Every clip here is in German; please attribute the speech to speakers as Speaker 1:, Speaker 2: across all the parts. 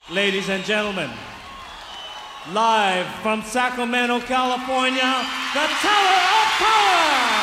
Speaker 1: Ladies and gentlemen, live from Sacramento, California, the Tower of Power!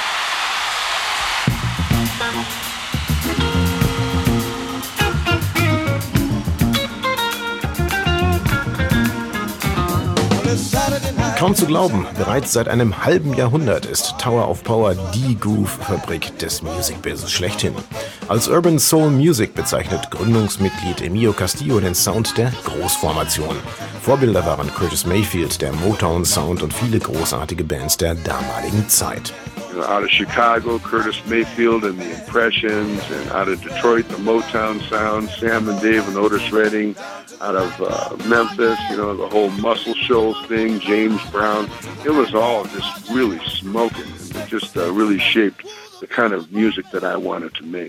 Speaker 2: Kaum zu glauben, bereits seit einem halben Jahrhundert ist Tower of Power die Groove-Fabrik des Music-Business schlechthin. Als Urban Soul Music bezeichnet Gründungsmitglied Emilio Castillo den Sound der Großformation. Vorbilder waren Curtis Mayfield, der Motown-Sound und viele großartige Bands der damaligen Zeit.
Speaker 3: Out of Chicago, Curtis Mayfield and the Impressions, and out of Detroit, the Motown sound, Sam and Dave and Otis Redding, out of Memphis, the whole Muscle Shoals thing, James Brown. It was all just really smoking, and it just really shaped the kind of music that I wanted to make.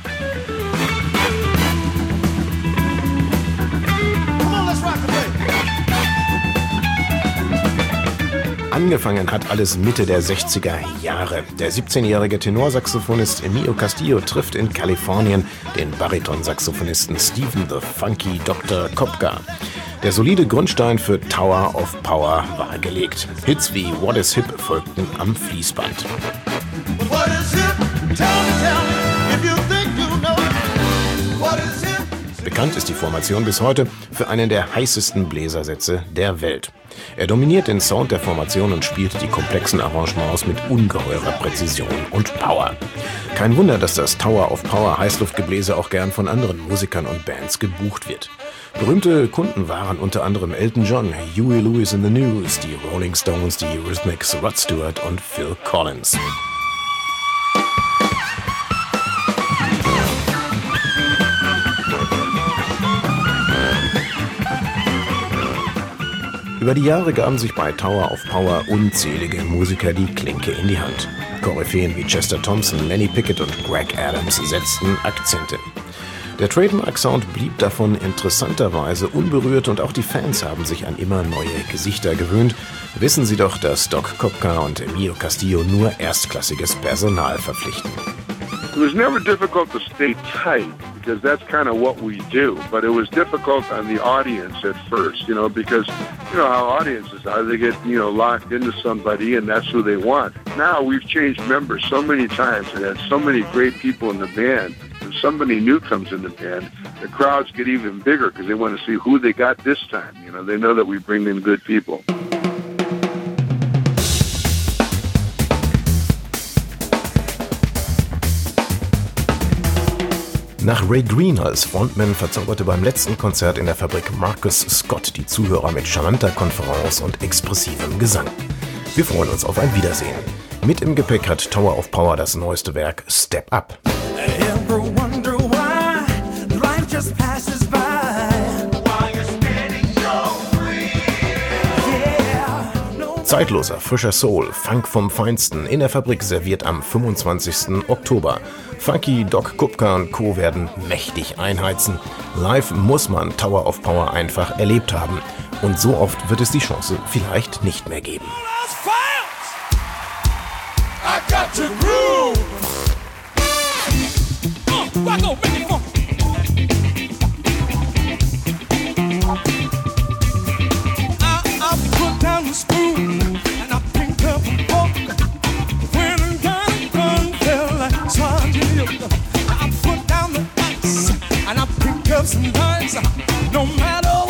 Speaker 4: Come on, let's rock the place.
Speaker 2: Angefangen hat alles Mitte der 60er Jahre. Der 17-jährige Tenorsaxophonist Emilio Castillo trifft in Kalifornien den Baritonsaxophonisten Stephen the Funky Dr. Kopka. Der solide Grundstein für Tower of Power war gelegt. Hits wie What is Hip folgten am Fließband.
Speaker 4: What is hip? Tell me if you think you know. What is hip?
Speaker 2: Bekannt ist die Formation bis heute für einen der heißesten Bläsersätze der Welt. Er dominiert den Sound der Formation und spielt die komplexen Arrangements mit ungeheurer Präzision und Power. Kein Wunder, dass das Tower of Power Heißluftgebläse auch gern von anderen Musikern und Bands gebucht wird. Berühmte Kunden waren unter anderem Elton John, Huey Lewis and the News, die Rolling Stones, die Eurythmics, Rod Stewart und Phil Collins. Über die Jahre gaben sich bei Tower of Power unzählige Musiker die Klinke in die Hand. Koryphäen wie Chester Thompson, Lenny Pickett und Greg Adams setzten Akzente. Der Trademark-Sound blieb davon interessanterweise unberührt und auch die Fans haben sich an immer neue Gesichter gewöhnt. Wissen Sie doch, dass Doc Kopka und Emilio Castillo nur erstklassiges Personal verpflichten.
Speaker 3: It was never difficult to stay tight because that's kind of what we do. But it was difficult on the audience at first, because how audiences are. They get, locked into somebody and that's who they want. Now we've changed members so many times and had so many great people in the band. If somebody new comes in the band, the crowds get even bigger because they want to see who they got this time. They know that we bring in good people.
Speaker 2: Nach Ray Green als Frontman verzauberte beim letzten Konzert in der Fabrik Marcus Scott die Zuhörer mit charmanter Konferenz und expressivem Gesang. Wir freuen uns auf ein Wiedersehen. Mit im Gepäck hat Tower of Power das neueste Werk Step Up. Zeitloser, frischer Soul, Funk vom Feinsten, in der Fabrik serviert am 25. Oktober. Funky, Doc Kopka und Co. werden mächtig einheizen. Live muss man Tower of Power einfach erlebt haben. Und so oft wird es die Chance vielleicht nicht mehr geben.
Speaker 4: Some nights, no matter